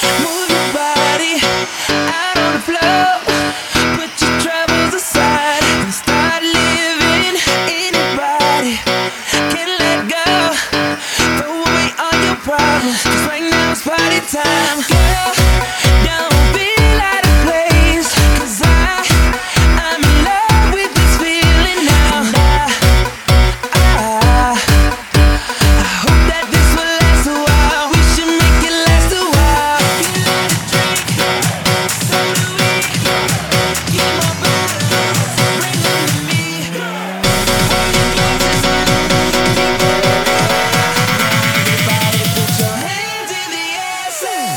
Move your body out on the floor. Put your troubles aside and start living. Anybody can let go. Throw away all your problems, 'cause right now it's party time. Girl, don't feel out of place, 'cause I'm in love with this feeling now. I hope that this will last a while. We should make it last a while. You like to drink, so do we. Get more bottles, bring them to me. Pour your glasses up, people everywhere. Everybody put your hands in the air, say.